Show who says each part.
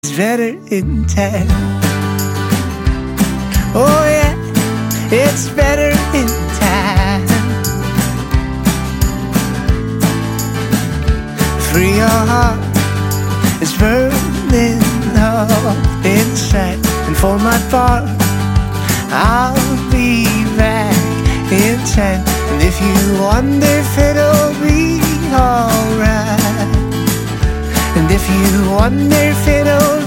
Speaker 1: It's better in 10. Oh yeah, it's better in 10. Free your heart is burning up inside. And for my part, I'll be back in 10. And if you wonder if it'll be alright, and if you wonder if it'll